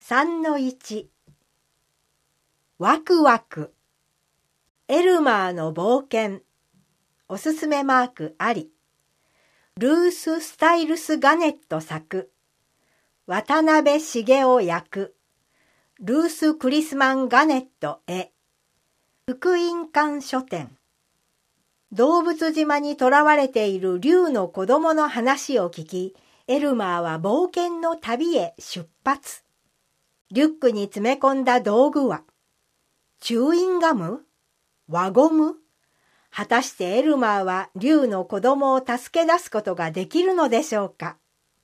3-1 ワクワクエルマーの冒険おすすめマークありルース・スタイルス・ガネット作渡辺茂雄役ルース・クリスマン・ガネット絵福音館書店動物島に囚われている竜の子供の話を聞きエルマーは冒険の旅へ出発。リュックに詰め込んだ道具はチューインガム？輪ゴム？果たしてエルマーは竜の子供を助け出すことができるのでしょうか。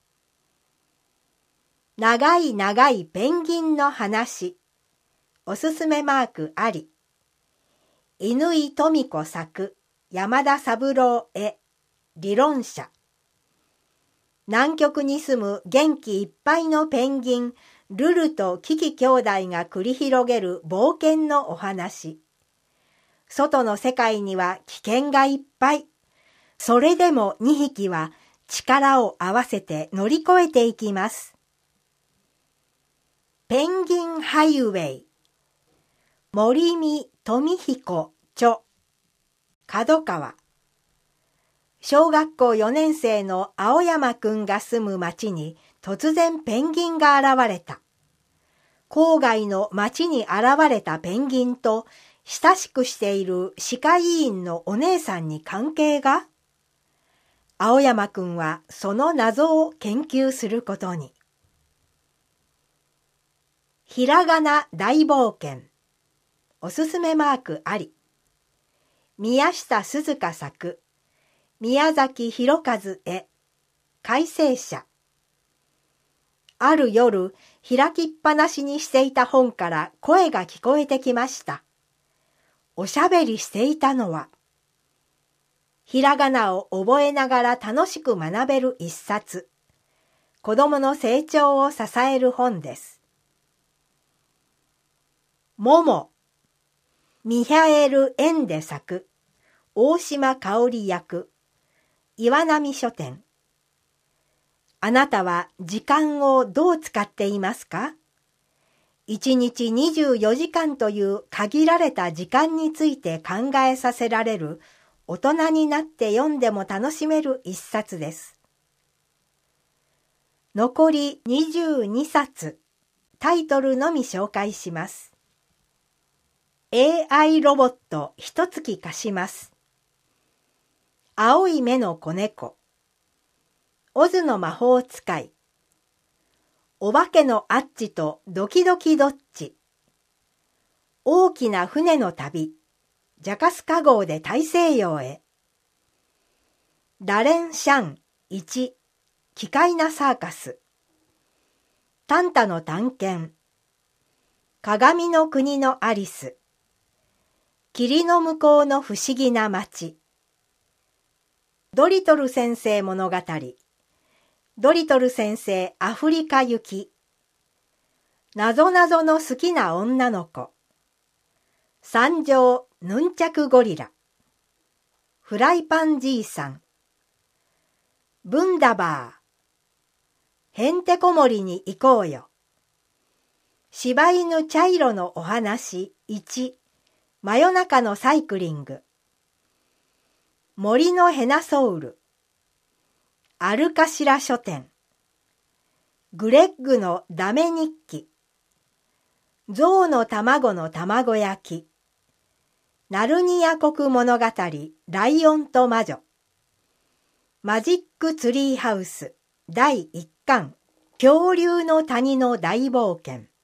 長い長いペンギンの話おすすめマークあり乾富子作山田三郎絵理論者南極に住む元気いっぱいのペンギンルルとキキ兄弟が繰り広げる冒険のお話。外の世界には危険がいっぱい。それでも2匹は力を合わせて乗り越えていきます。ペンギンハイウェイ森見富彦著角川小学校4年生の青山くんが住む町に突然ペンギンが現れた。郊外の町に現れたペンギンと親しくしている歯科医院のお姉さんに関係が？青山くんはその謎を研究することに。ひらがな大冒険おすすめマークあり宮下鈴香作宮崎博和絵改正者ある夜開きっぱなしにしていた本から声が聞こえてきました。おしゃべりしていたのはひらがなを覚えながら楽しく学べる一冊子どもの成長を支える本です。ももミハエル・エンデ作大島香織役岩波書店あなたは時間をどう使っていますか？1日24時間という限られた時間について考えさせられる大人になって読んでも楽しめる一冊です。残り22冊タイトルのみ紹介します。AI ロボット一月貸します。青い目の子猫オズの魔法使いお化けのアッチとドキドキどっち大きな船の旅ジャカスカ号で大西洋へラレンシャン1奇怪なサーカスタンタの探検鏡の国のアリス霧の向こうの不思議な街ドリトル先生物語ドリトル先生アフリカ行きなぞなぞの好きな女の子参上ヌンチャクゴリラフライパンじいさんブンダバーへんてこ森に行こうよ柴犬茶色のお話1真夜中のサイクリング森のヘナソウルアルカシラ書店グレッグのダメ日記象の卵の卵焼きナルニア国物語ライオンと魔女マジックツリーハウス第1巻恐竜の谷の大冒険